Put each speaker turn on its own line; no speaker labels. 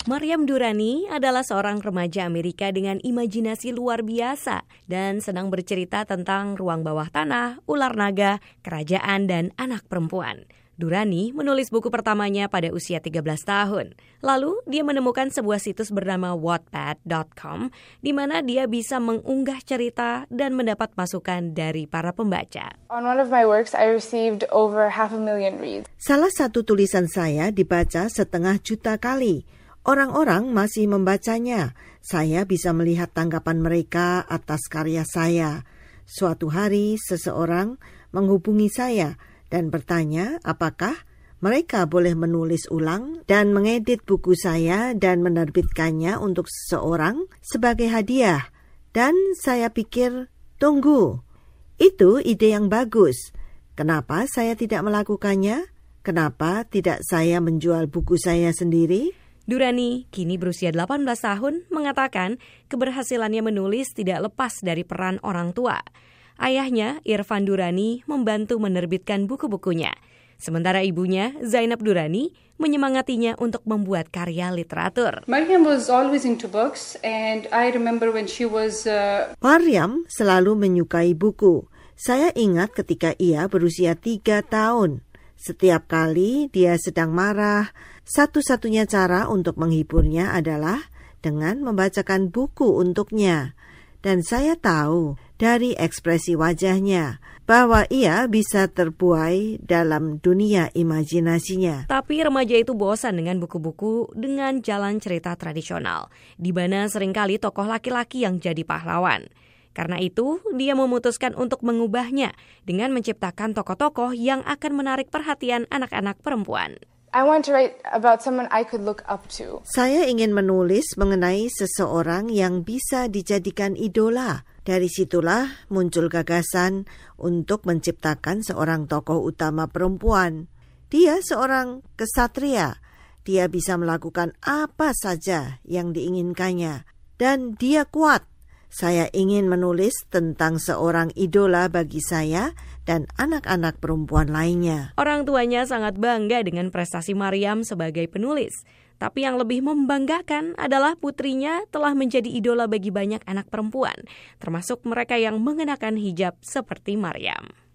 Maryam Durrani adalah seorang remaja Amerika dengan imajinasi luar biasa dan senang bercerita tentang ruang bawah tanah, ular naga, kerajaan, dan anak perempuan. Durrani menulis buku pertamanya pada usia 13 tahun. Lalu dia menemukan sebuah situs bernama Wattpad.com di mana dia bisa mengunggah cerita dan mendapat masukan dari para pembaca.
On one of my works, I received over 500,000 reads.
Salah satu tulisan saya dibaca 500 juta kali. Orang-orang masih membacanya. Saya bisa melihat tanggapan mereka atas karya saya. Suatu hari seseorang menghubungi saya dan bertanya apakah mereka boleh menulis ulang dan mengedit buku saya dan menerbitkannya untuk seseorang sebagai hadiah. Dan saya pikir, tunggu, itu ide yang bagus. Kenapa saya tidak melakukannya? Kenapa tidak saya menjual buku saya sendiri?
Durrani, kini berusia 18 tahun, mengatakan keberhasilannya menulis tidak lepas dari peran orang tua. Ayahnya, Irfan Durrani, membantu menerbitkan buku-bukunya. Sementara ibunya, Zainab Durrani, menyemangatinya untuk membuat karya literatur.
Maryam was always into books, and I remember when she was...
Maryam selalu menyukai buku. Saya ingat ketika ia berusia 3 tahun. Setiap kali dia sedang marah, satu-satunya cara untuk menghiburnya adalah dengan membacakan buku untuknya. Dan saya tahu dari ekspresi wajahnya bahwa ia bisa terbuai dalam dunia imajinasinya.
Tapi remaja itu bosan dengan buku-buku dengan jalan cerita tradisional, di mana seringkali tokoh laki-laki yang jadi pahlawan. Karena itu, dia memutuskan untuk mengubahnya dengan menciptakan tokoh-tokoh yang akan menarik perhatian anak-anak perempuan.
I want to write about someone I could look up to.
Saya ingin menulis mengenai seseorang yang bisa dijadikan idola. Dari situlah muncul gagasan untuk menciptakan seorang tokoh utama perempuan. Dia seorang kesatria. Dia bisa melakukan apa saja yang diinginkannya. Dan dia kuat. Saya ingin menulis tentang seorang idola bagi saya dan anak-anak perempuan lainnya.
Orang tuanya sangat bangga dengan prestasi Maryam sebagai penulis. Tapi yang lebih membanggakan adalah putrinya telah menjadi idola bagi banyak anak perempuan, termasuk mereka yang mengenakan hijab seperti Maryam.